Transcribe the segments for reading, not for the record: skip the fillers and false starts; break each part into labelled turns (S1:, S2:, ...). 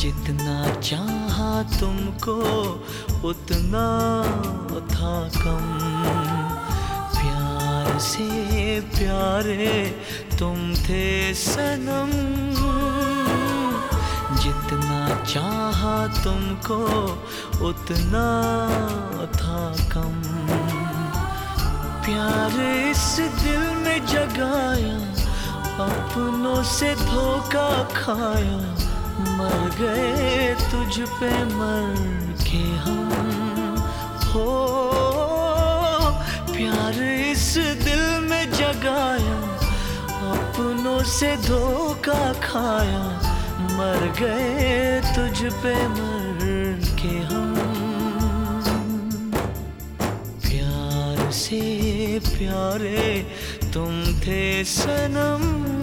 S1: जितना चाहा तुमको उतना था कम। प्यार से प्यारे तुम थे सनम, जितना चाहा तुमको उतना था कम। प्यार इस दिल में जगाया, अपनों से धोखा खाया, मर गए तुझ पे मर के हम। हो प्यार इस दिल में जगाया, अपनों से धोखा खाया, मर गए तुझ पे मर के हम। प्यार से प्यारे तुम थे सनम,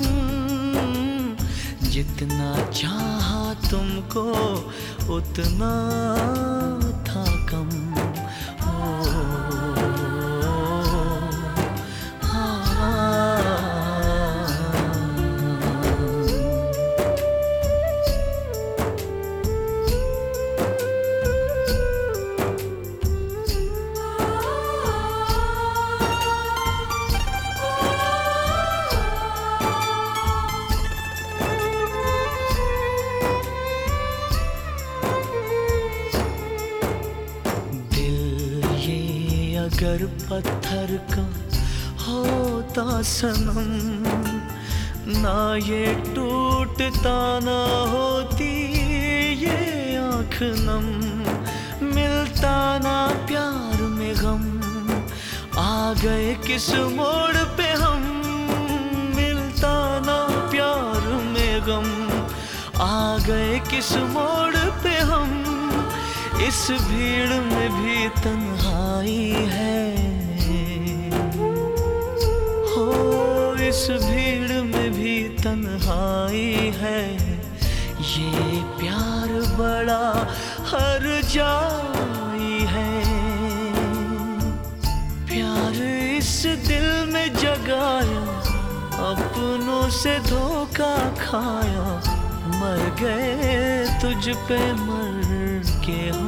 S1: जितना चाहा तुमको उतना था कम। अगर पत्थर का होता सनम, ना ये टूटता ना होती ये आँख नम। मिलता ना प्यार में गम, आ गए किस मोड़ पे हम। मिलता ना प्यार में गम, आ गए किस मोड़ पे हम। इस भीड़ में भी तन्हाई है, हो इस भीड़ में भी तन्हाई है। ये प्यार बड़ा हर जाई है। प्यार इस दिल में जगाया, अपनों से धोखा खाया, मर गए तुझ पे मर के हम।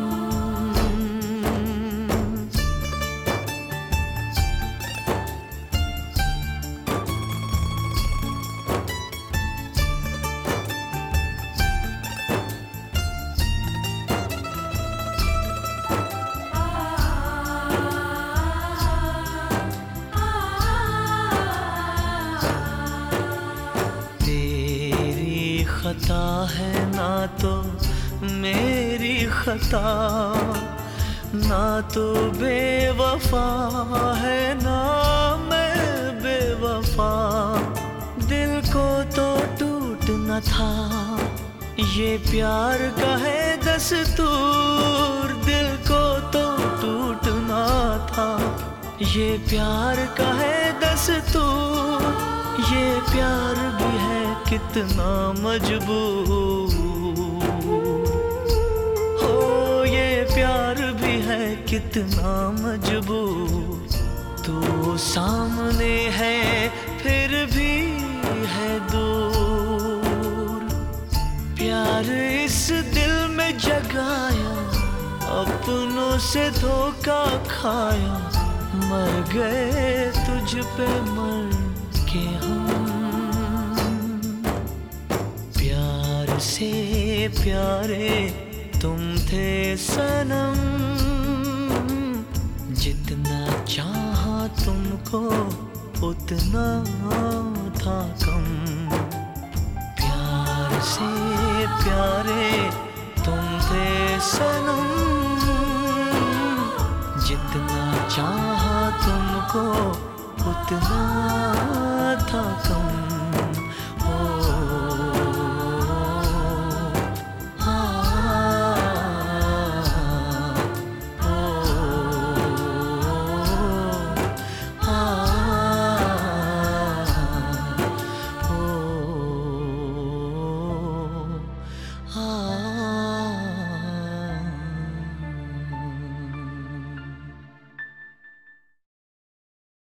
S1: तेरी खता है ना तो मेरी खता, ना तो बेवफा है ना मैं बेवफा। दिल को तो टूटना था, ये प्यार का है दस्तूर। दिल को तो टूटना था, ये प्यार का है दस्तूर। ये प्यार भी है कितना मजबूर, प्यार भी है कितना मजबूर। तो सामने है फिर भी है दूर। प्यार इस दिल में जगाया, अपनों से धोखा खाया, मर गए तुझ पे मर के हम। प्यार से प्यारे तुम थे सनम, जितना चाहा तुमको उतना था कम। प्यार से प्यारे तुम थे सनम, जितना चाहा तुमको उतना था कम।